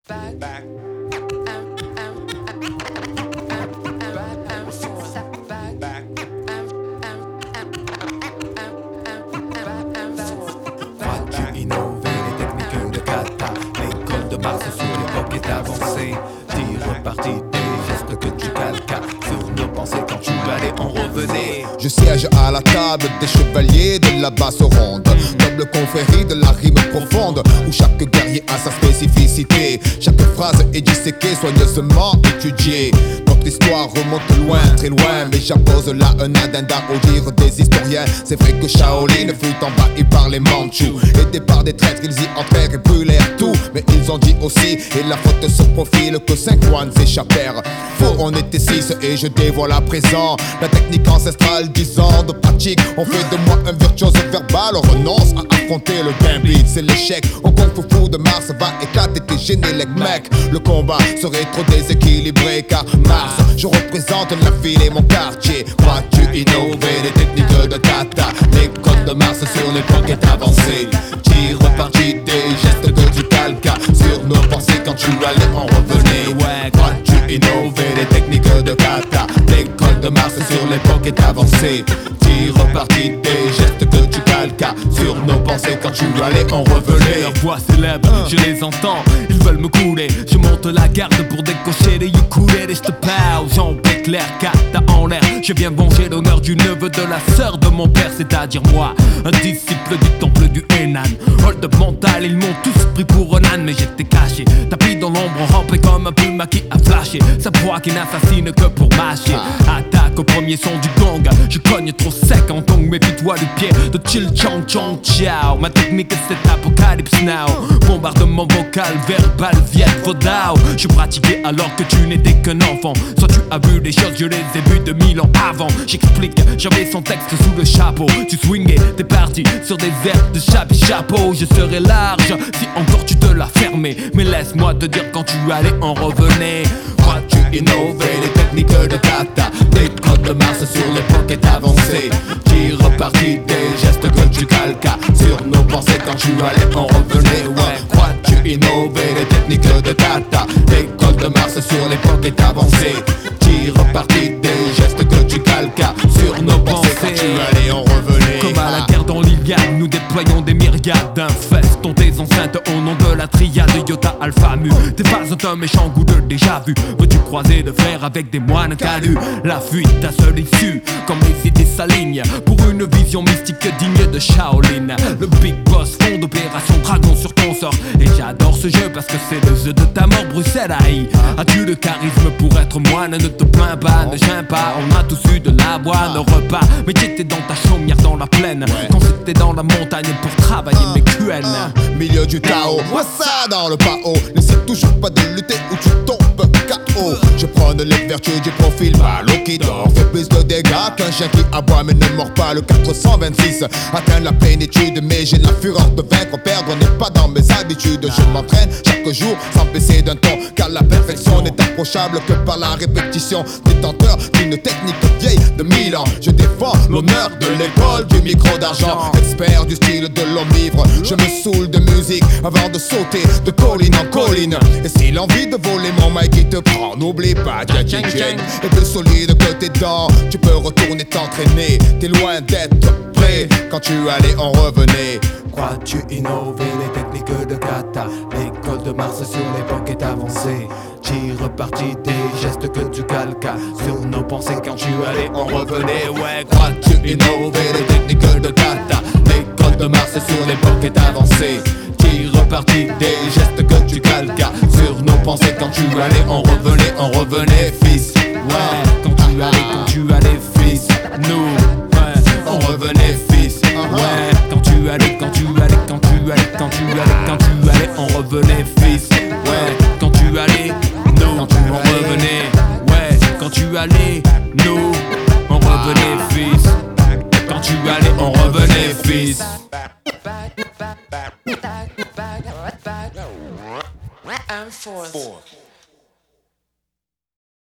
Crois-tu innover les techniques de kata? L'école de Mars sur l'époque est avancée. Tire parti des gestes que tu calcas sur nos pensées quand tu allais en revenais. Je siège à la table des chevaliers de la basse ronde, noble confrérie de la rime profonde, où chaque guerrier a sa spécificité. Chaque phrase est disséquée, soigneusement étudiée. Notre histoire remonte loin, très loin, mais j'appose là un addenda au dire des historiens. C'est vrai que Shaolin fut envahi par les Mandchous, aidés par des traîtres, ils y entrèrent et brûlèrent tout. Mais ils ont dit aussi, et la faute se profile, que 5 moines s'échappèrent. Faux, on était 6 et je dévoile à présent la technique ancestrale, 10 ans de pratique ont fait de moi un virtuose verbal. On renonce à affronter le gambit, c'est l'échec. Au Kung Fu de Mars va éclater tes génériques, mec. Le combat serait trop déséquilibré car Mars, je représente la ville et mon quartier. Crois-tu innover les techniques de kata? L'école de Mars sur l'époque est avancée. Tire parti des gestes que tu calcas sur nos pensées quand tu allais en revenais. Ouais, crois-tu innover les techniques de kata? L'école de Mars sur l'époque est avancée. Tire parti des gestes que tu calcas sur nos pensées quand tu allais en revenais. Leur voix célèbre, je les entends, ils veulent me couler. Je monte la garde pour décocher des ukulélés et je te parle. J'en clair, kata en l'air. Je viens venger l'honneur du neveu de la sœur de mon père, c'est-à-dire moi, un disciple du temple du Henan. Hold up mental, ils m'ont tous pris pour un âne, mais j'étais caché. Tapis dans l'ombre, rampé comme un puma qui a flashé. Sa proie qui n'assassine que pour mâcher. Attaque au premier son du gong. Je cogne trop sec en tongue, méfie-toi du pied de chill chong chong ciao. Ma technique c'est apocalypse now. Bombardement vocal, verbal, viet vodao. Je pratiquais alors que tu n'étais qu'un enfant. Soit tu as vu des choses, je les ai vues de 1000 ans avant. J'explique, j'avais son texte sous le chapeau. Tu swingais, t'es parti sur des airs de chapeau. Je serais large si encore tu te l'as fermé. Mais laisse-moi te dire quand tu allais en revenais. Crois-tu innover les techniques de kata? L'école de Mars sur l'époque est avancée. Tire parti des gestes que tu calcas sur nos pensées quand tu allais en revenais. Ouais, crois-tu innover les techniques de kata? L'école de Mars sur l'époque est avancée. Tire parti des gestes que tu calcas sur nos pensées quand tu allais en revenais. Comme à la guerre dans l'Iliade, nous déployons des myriades d'infestes. Tes enceintes au nom de la triade Iota Alpha Mu. T'es pas un méchant goût de déjà vu. Veux-tu croiser de fer avec des moines calus? La fuite, ta seule issue, comme les idées s'alignent pour une vision mystique digne de Shaolin. Le Big Boss fond d'opération dragon sur ton sort. Et j'adore ce jeu parce que c'est le jeu de ta mort. Bruxelles aïe. As-tu le charisme pour être moine? Ne te plains pas, ne gêne pas. On a tous eu de l'avoine au repas. Mais t'étais dans ta chaumière dans la plaine, quand c'était dans la montagne pour travailler mes QN. Milieu du Tao, moi ça dans le pao. N'essaie toujours pas de lutter ou tu tombes KO. Je prends les vertus du profil malo qui dort. Fait plus de dégâts qu'un chien qui aboie mais ne mord pas. Le 426 atteint la plénitude, mais j'ai la fureur de vaincre. Perdre n'est pas dans mes habitudes. Je m'entraîne chaque jour sans baisser d'un ton, car la perfection n'est approchable que par la répétition. Détenteur d'une technique vieille de 1000 ans, je défends l'honneur de l'école du micro d'argent. Expert du style de l'homme ivre, je me saoule de musique avant de sauter de colline en colline. Et si l'envie de voler mon mic qui te prend, n'oublie pas Jackie Jane. Et plus solide que tes dents, tu peux retourner t'entraîner. T'es loin d'être prêt quand tu allais en revenais. Crois-tu innover les techniques de kata? L'école de Mars sur l'époque est avancée. Tire parti des gestes que tu calcas sur nos pensées quand tu allais en revenais. Ouais, crois-tu innover les techniques de kata? L'école de Mars sur l'époque est avancée. Tire parti des gestes que tu calcas sur nos pensées quand tu allais en revenais, fils. Ouais, quand tu allais, fils. Nous, ouais, on revenait, fils. Ouais, quand tu allais, on revenait, fils. Ouais, quand tu allais, nous, on revenait. Ouais, quand tu allais, nous, on revenait, fils. Quand tu allais, on revenait, fils. And forth.